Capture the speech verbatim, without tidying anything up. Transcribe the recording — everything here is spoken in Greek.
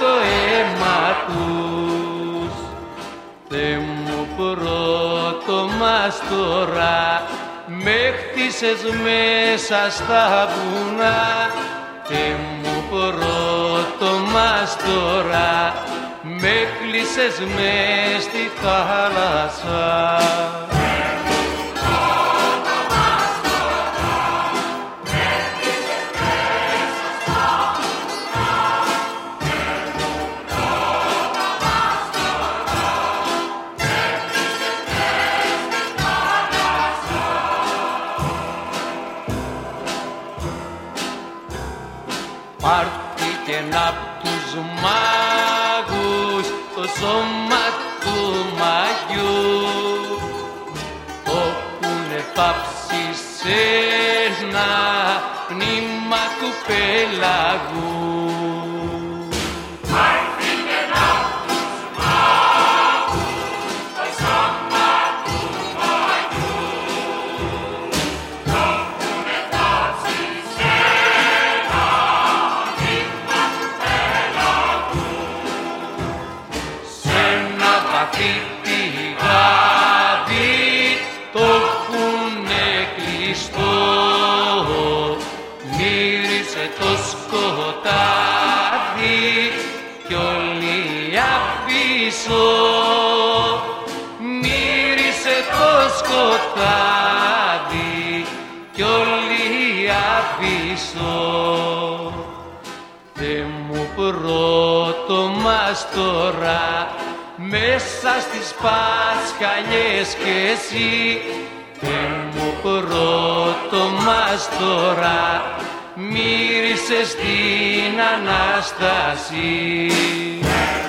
το αίμα τους. Θεέ μου πρώτο μας τώρα, με χτίσες μέσα στα βουνά. Θεέ μου πρώτο μας τώρα, με κλείσες μες στη θάλασσα. Πάρθηκεν απ' τους μάγους το σώμα του μαγιού, όπουνε πάψει σ' ένα πνήμα του πελαγού. Πάρθηκεν απ' τους μάγους το σώμα του μαγιού, όπουνε πάψει σ' τη γάδι το έχουνε κλειστό, μύρισε το σκοτάδι κι όλη αφήσω. Μύρισε το σκοτάδι κι όλη αφήσω. Θεέ μου πρώτο μας τώρα, μέσα στις Πασχαλιές κι εσύ. Θεέ μου πρώτο μας τώρα, μύρισες την Ανάσταση.